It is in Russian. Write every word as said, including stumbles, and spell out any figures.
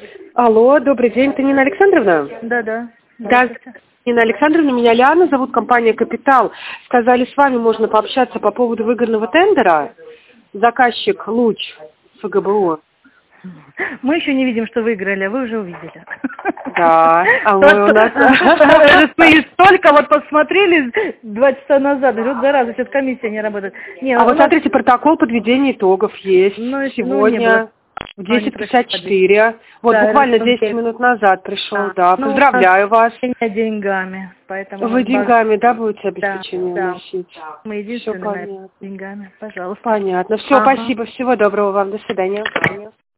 Алло, добрый день, это Нина Александровна? Да, да. Да, Нина Александровна, меня Лиана зовут, компания «Капитал». Сказали, с вами можно пообщаться по поводу выгодного тендера. Заказчик «Луч» ФГБУ. Мы еще не видим, что выиграли, а вы уже увидели. Да, а мы у нас... Мы столько вот посмотрели два часа назад, вот зараза, сейчас комиссия не работает. Не, а вот смотрите, протокол подведения итогов есть ну, сегодня. В десять пятьдесят четыре. Вот да, буквально десять минут назад пришел, а, да. Ну, поздравляю вас. Деньгами, поэтому вы деньгами, да, будете обеспечение да, вносить? Да. Мы единственные деньгами, пожалуйста. Понятно. Все, ага. Спасибо, всего доброго вам, до свидания.